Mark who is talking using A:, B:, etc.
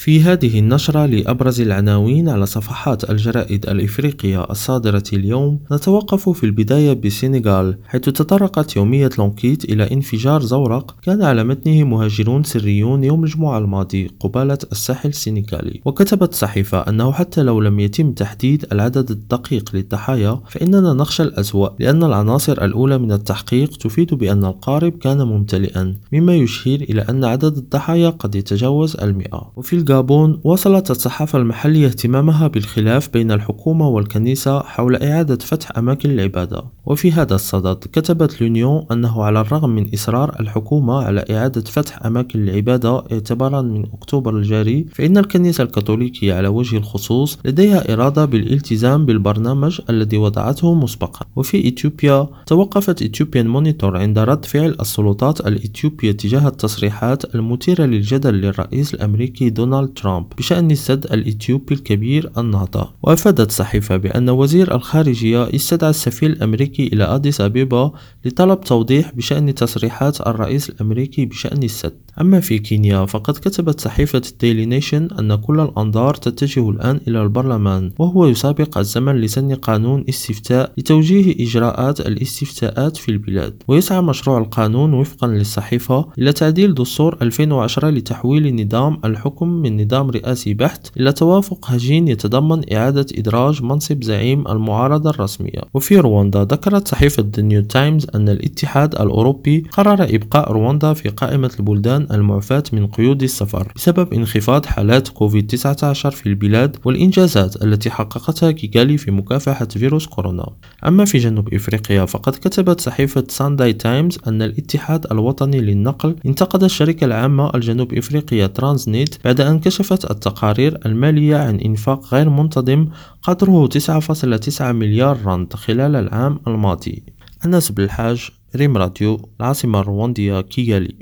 A: في هذه النشرة لأبرز العناوين على صفحات الجرائد الإفريقية الصادرة اليوم، نتوقف في البداية بالسنغال، حيث تطرقت يومية لونكيت إلى انفجار زورق كان على متنه مهاجرون سريون يوم الجمعة الماضي قبالة الساحل السنغالي. وكتبت الصحيفة أنه حتى لو لم يتم تحديد العدد الدقيق للضحايا، فإننا نخشى الأسوأ، لأن العناصر الأولى من التحقيق تفيد بأن القارب كان ممتلئا، مما يشير إلى أن عدد الضحايا قد يتجاوز 100. وفي الغابون، واصلت الصحافة المحلية اهتمامها بالخلاف بين الحكومة والكنيسة حول إعادة فتح أماكن العبادة. وفي هذا الصدد، كتبت لونيون أنه على الرغم من إصرار الحكومة على إعادة فتح أماكن العبادة اعتبارا من أكتوبر الجاري، فإن الكنيسة الكاثوليكية على وجه الخصوص لديها إرادة بالالتزام بالبرنامج الذي وضعته مسبقا. وفي إثيوبيا، توقفت إثيوبيان مونيتور عند رد فعل السلطات الإثيوبية تجاه التصريحات المثيرة للجدل للرئيس الأمريكي دونالد ترامب بشأن السد الإثيوبي الكبير النهضة. وأفادت الصحيفة بأن وزير الخارجية استدعى السفير الأمريكي إلى أديس أبيبا لطلب توضيح بشأن تصريحات الرئيس الأمريكي بشأن السد. أما في كينيا، فقد كتبت صحيفة الديلي نيشن أن كل الأنظار تتجه الآن إلى البرلمان، وهو يسابق الزمن لسن قانون استفتاء لتوجيه إجراءات الاستفتاءات في البلاد. ويسعى مشروع القانون وفقا للصحيفة إلى تعديل دستور 2010 لتحويل نظام الحكم من نظام رئاسي بحت إلى توافق هجين يتضمن إعادة إدراج منصب زعيم المعارضة الرسمية. وفي رواندا، ذكرت صحيفة The New Times أن الاتحاد الأوروبي قرر إبقاء رواندا في قائمة البلدان المعفاة من قيود السفر بسبب انخفاض حالات كوفيد-19 في البلاد والإنجازات التي حققتها كيغالي في مكافحة فيروس كورونا. أما في جنوب إفريقيا، فقد كتبت صحيفة سانداي تايمز أن الاتحاد الوطني للنقل انتقد الشركة العامة الجنوب إفريقية ترانزنيت بعد أن كشفت التقارير المالية عن إنفاق غير منتظم قدره 9.9 مليار راند خلال العام الماضي. أنس بالحاج، ريم راديو، العاصمة الرواندية كيغالي.